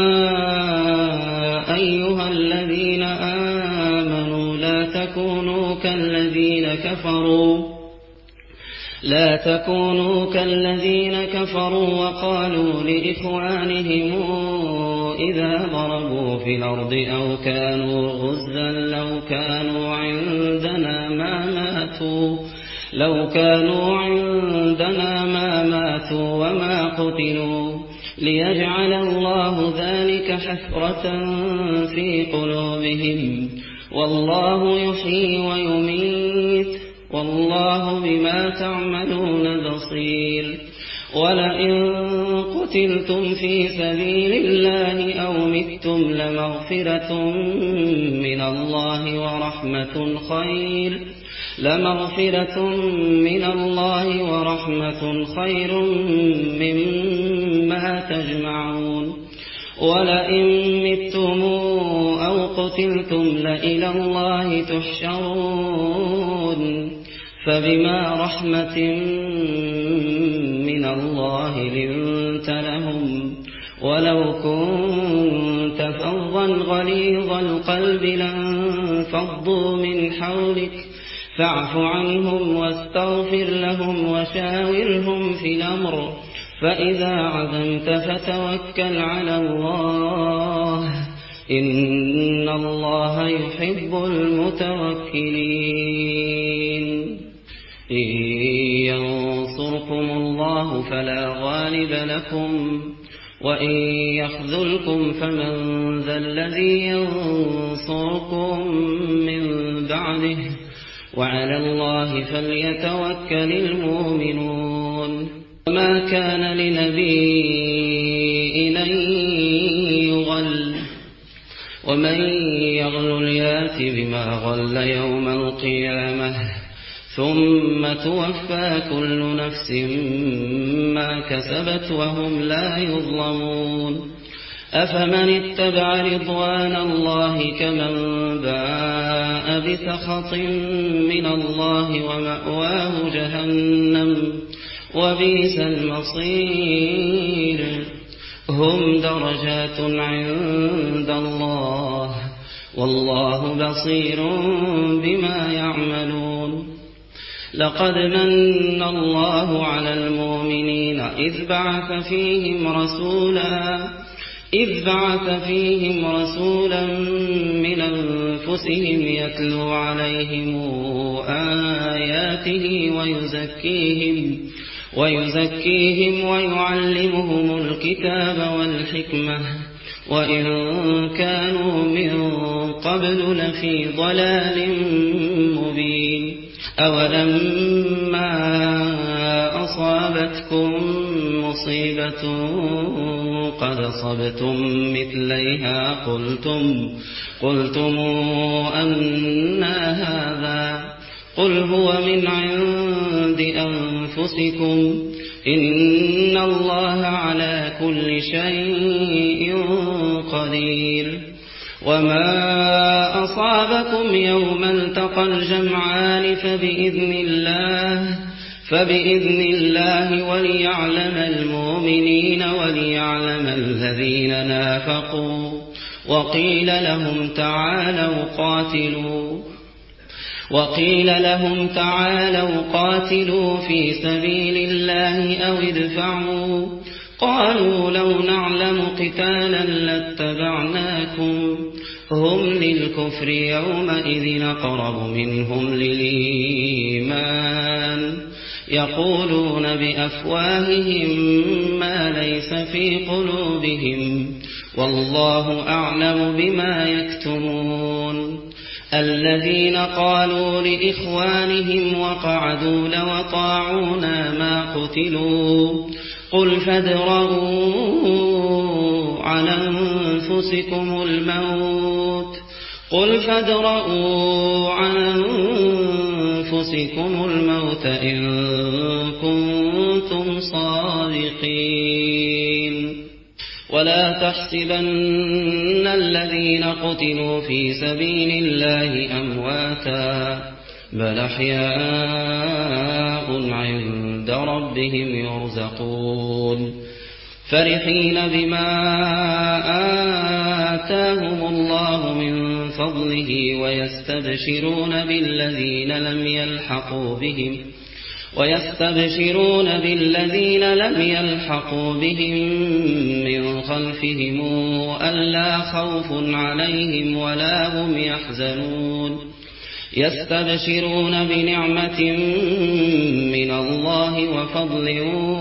[SPEAKER 1] أيها الذين آمنوا لا تكونوا كالذين كفروا لا تكونوا كالذين كفروا وقالوا لإخوانهم إذا ضربوا في الأرض أو كانوا غزا لو كانوا عندنا ما ماتوا لو كانوا عندنا ما ماتوا وما قتلوا ليجعل الله ذلك حسرة في قلوبهم والله يحيي ويميت والله بما تعملون بصير ولئن قتلتم في سبيل الله أو متم لمغفرة من الله ورحمة خير لمغفرة من الله ورحمة خير مما تجمعون ولئن متم أو قتلتم لإلى الله تحشرون فبما رحمة من الله لنت لهم ولو كنت فظا غليظ القلب لانفضوا من حولك فاعف عنهم واستغفر لهم وشاورهم في الأمر فإذا عزمت فتوكل على الله إن الله يحب المتوكلين إن ينصركم الله فلا غالب لكم وإن يخذلكم فمن ذا الذي ينصركم من بعده وعلى الله فليتوكل المؤمنون وما كان لنبي أن يغل ومن يغل يات بما غل يوم القيامة ثم توفى كل نفس ما كسبت وهم لا يظلمون أفمن اتبع رضوان الله كمن باء بسخط من الله ومأواه جهنم وبئس المصير هم درجات عند الله والله بصير بما يعملون لقد من الله على المؤمنين إذ بعث فيهم رسولا إذ بعث فيهم رسولا من أنفسهم يتلو عليهم آياته ويزكيهم ويزكيهم ويعلمهم الكتاب والحكمة وإن كانوا من قبل لفي ضلال مبين أولما أصابتكم مصيبة قد أصبتم مثليها قلتم قلتم أنى هذا قل هو من عند أنفسكم إن الله على كل شيء قدير. وما أصابكم يوم التقى الجمعان فبإذن الله فبإذن الله وليعلم المؤمنين وليعلم الذين نافقوا. وقيل لهم تعالوا قاتلوا وقيل لهم تعالوا قاتلوا في سبيل الله أو ادفعوا. قالوا لو نعلم قتالا لاتبعناكم هم للكفر يومئذ أقرب منهم للإيمان يقولون بأفواههم ما ليس في قلوبهم والله أعلم بما يكتمون. الذين قالوا لإخوانهم وقعدوا لو طاعونا ما قتلوا قل فادرءوا عن أنفسكم الموت قل فادرءوا عن أنفسكم الموت إن كنتم صادقين. ولا تحسبن الذين قتلوا في سبيل الله أمواتا بل أحياء عند ربهم يرزقون فرحين بما آتاهم الله من فضله ويستبشرون بالذين لم يلحقوا بهم ويستبشرون بالذين لم يلحقوا بهم من خلفهم ألا خوف عليهم ولا هم يحزنون يستبشرون بنعمة من الله وفضل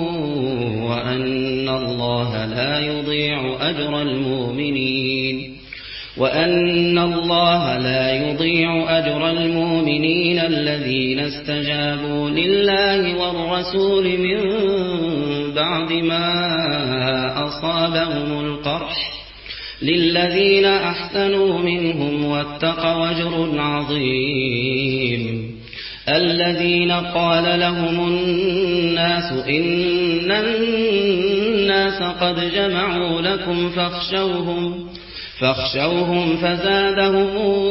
[SPEAKER 1] وأن الله لا يضيع أجر المؤمنين وأن الله لا يضيع أجر المؤمنين الذين استجابوا لله والرسول من بعد ما أصابهم القرح للذين أحسنوا منهم واتقوا أجر عظيم. الذين قال لهم الناس إن الناس قد جمعوا لكم فاخشوهم فاخشوهم فزادهم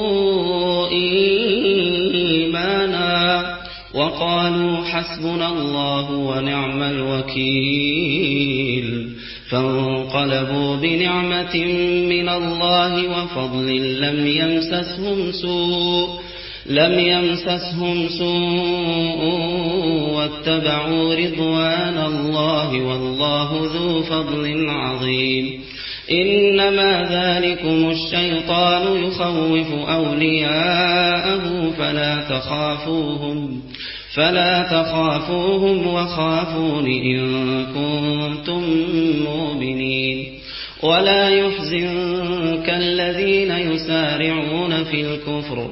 [SPEAKER 1] إيمانا وقالوا حسبنا الله ونعم الوكيل فانقلبوا بنعمة من الله وفضل لم يمسسهم سوء لم يمسسهم سوء واتبعوا رضوان الله والله ذو فضل عظيم. إنما ذلكم الشيطان يخوف أولياءه فلا تخافوهم فلا تخافوهم وخافون إن كنتم مؤمنين. ولا يحزنك الذين يسارعون في الكفر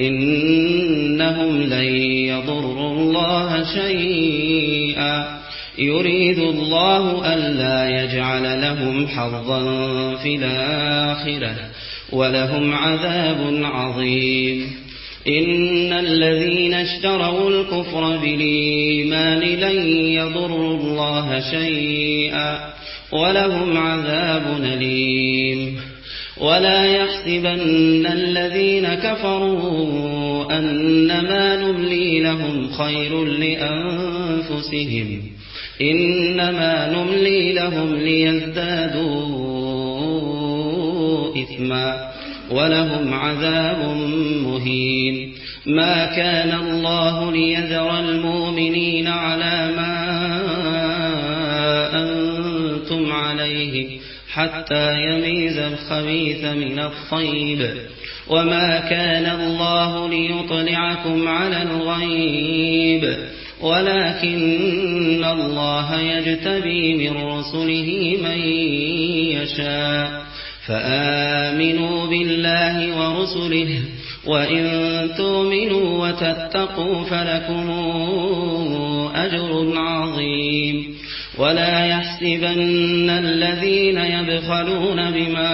[SPEAKER 1] إنهم لن يضروا الله شيئا يريد الله ألا يجعل لهم حظا في الآخرة ولهم عذاب عظيم. إن الذين اشتروا الكفر بالإيمان لن يضروا الله شيئا ولهم عذاب أليم. ولا يحسبن الذين كفروا أنما نملي لهم خير لأنفسهم إنما نملي لهم ليزدادوا إثما ولهم عذاب مهين. ما كان الله ليذر المؤمنين على ما أنتم عليه حتى يميز الخبيث من الطيب وما كان الله ليطلعكم على الغيب ولكن الله يجتبي من رسله من يشاء فآمنوا بالله ورسله وإن تؤمنوا وتتقوا فلكم أجر عظيم. ولا يحسبن الذين يبخلون بما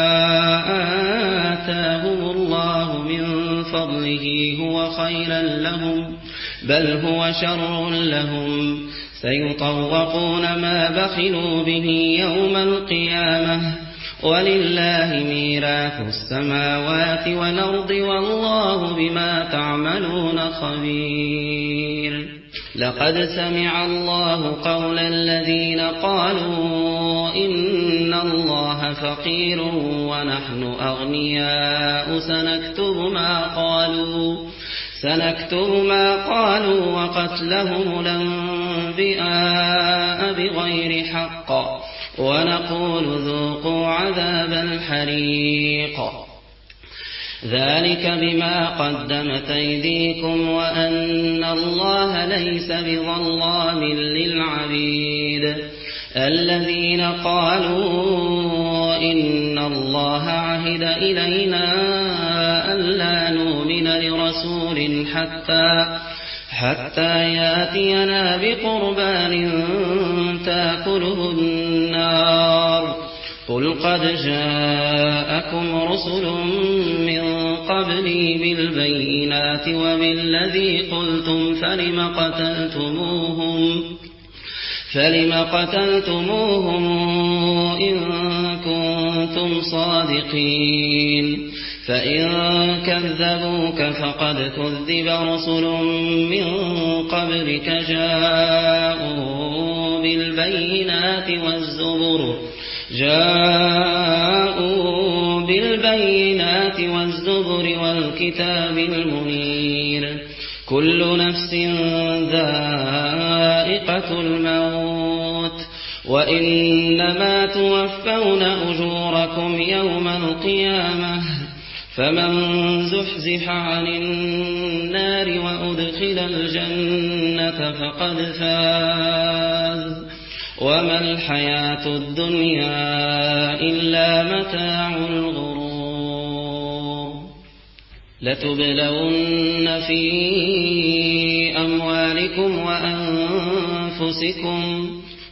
[SPEAKER 1] آتاهم الله من فضله هو خيرا لهم بل هو شر لهم سيطوقون ما بخلوا به يوم القيامة ولله ميراث السماوات والأرض والله بما تعملون خبير. لقد سمع الله قول الذين قالوا إن الله فقير ونحن أغنياء سنكتب ما قالوا سنكتب ما قالوا وقتلهم الأنبياء بغير حق ونقول ذوقوا عذاب الحريق ذلك بما قدمت أيديكم وأن الله ليس بظلام للعبيد. الذين قالوا إن الله عهد إلينا ألا نؤمن لرسول حتى حتى ياتينا بقربان تأكله النار قل قد جاءكم رسل من قبلي بالبينات وبالذي قلتم فلم قتلتموهم فلم قتلتموهم إن كنتم صادقين فإن كذبوك فقد كذب رسل من قبلك جاءوا بالبينات والزبر جاءوا بالبينات والزبر والكتاب المنير كل نفس ذائقة الموت وإنما توفون أجوركم يوم القيامة فمن زحزح عن النار وأدخل الجنة فقد فاز وما الحياة الدنيا إلا متاع الغرور. لتبلون في أموالكم وأنفسكم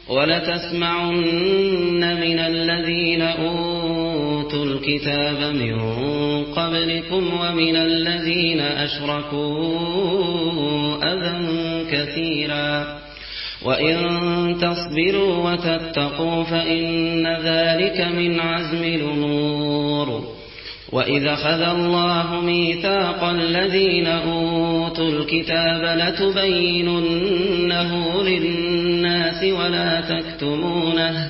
[SPEAKER 1] ولتسمعن من الذين أوتوا الكتاب من قبلكم ومن الذين أشركوا أذى كثيرا وإن تصبروا وتتقوا فإن ذلك من عزم الأمور. وإذا أخذ الله ميثاق الذين أوتوا الكتاب لتبيننه للناس ولا تكتمونه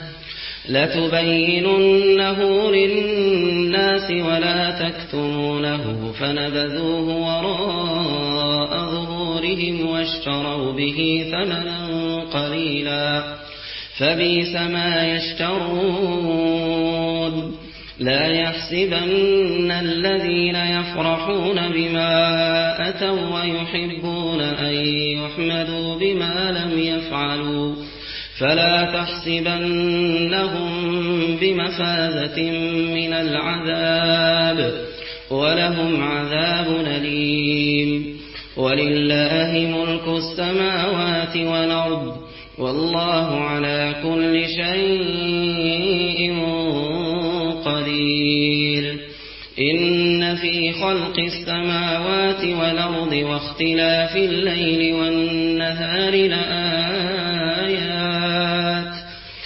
[SPEAKER 1] لتبيننه للناس ولا تكتمونه فنبذوه وراء ظهورهم واشتروا به ثمنا قليلا فبئس ما يشترون. لا يحسبن الذين يفرحون بما أتوا ويحبون أن يحمدوا بما لم يفعلوا فلا تحسبنهم بمفازة من العذاب ولهم عذاب أليم. ولله ملك السماوات والأرض والله على كل شيء قدير. إن في خلق السماوات والأرض واختلاف الليل والنهار لآيات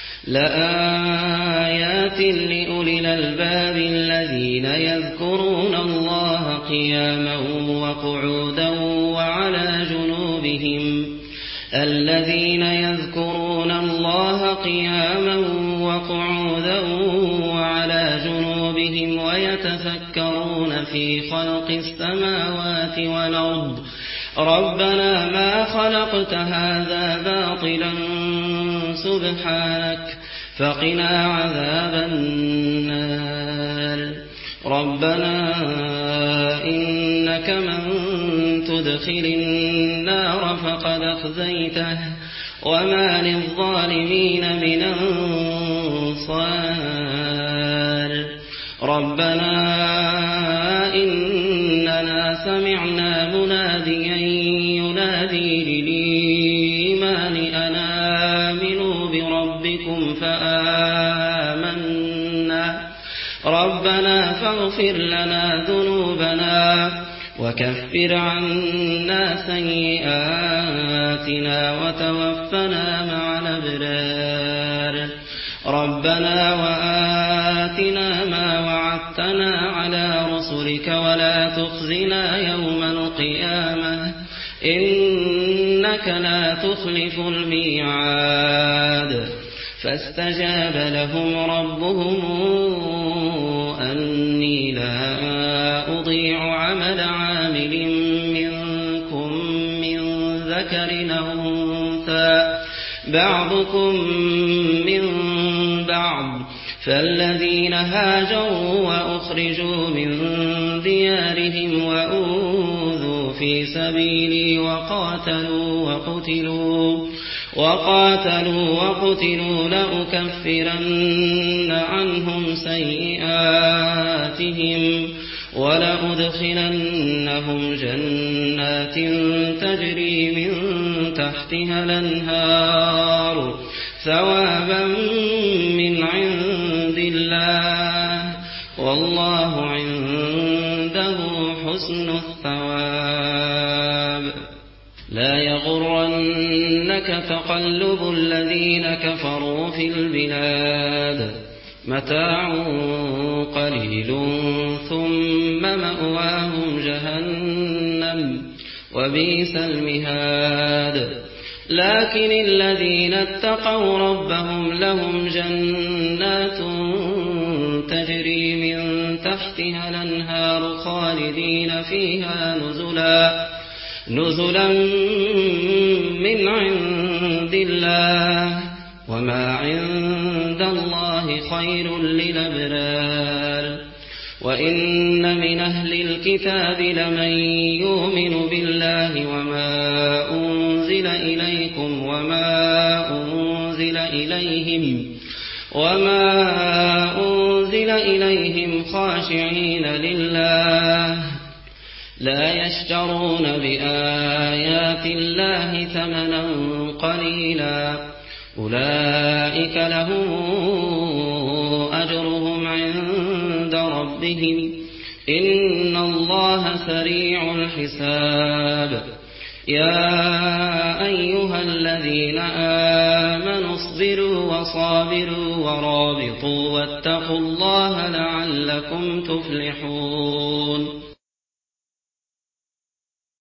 [SPEAKER 1] لآيات لأولي الألباب الذين يذكرون الله قياما وقعودا وعلى جنوبهم الذين يذكرون الله قياما وقعودا وعلى جنوبهم ويتفكرون في خلق السماوات والأرض ربنا ما خلقت هذا باطلا سبحانك فقنا عذاب النار. ربنا إنك من تدخل النار فقد أخزيته وما للظالمين من أنصار. ربنا إننا سمعنا مناديا ينادي للإيمان أن آمنوا بربكم فآمنا ربنا فاغفر لنا ذنوبنا وكفر عنا سيئاتنا وتوفنا مع الأبرار ربنا وآتنا ما وعدتنا على رسلك ولا تخزنا يوم القيامة إنك لا تخلف الميعاد فاستجاب لهم ربهم أني لا أضيع عمل عامل منكم من ذكر أو أنثى بعضكم من بعض فالذين هاجروا وأخرجوا من ديارهم وأوذوا في سبيلي وقاتلوا وقتلوا وقاتلوا وقتلوا لأكفرن عنهم سيئاتهم ولأدخلنهم جنات تجري من تحتها الأنهار ثوابا من عند الله والله عنده حسن الثواب لا يغرنك تقلب الذين كفروا في البلاد متاع قليل ثم مأواهم جهنم وبئس المهاد لكن الذين اتقوا ربهم لهم جنات تجري من تحتها الأنهار خالدين فيها نزلا نزلا من عند الله وما عند الله خير للأبرار وإن من أهل الكتاب لمن يؤمن بالله وما أنزل إليكم وما أنزل إليهم وما أنزل إليهم خاشعين لله لا يشترون بآيات الله ثمنا قليلا أولئك لهم أجرهم عند ربهم إن الله سريع الحساب يا أيها الذين آمنوا اصبروا وصابروا ورابطوا واتقوا الله لعلكم تفلحون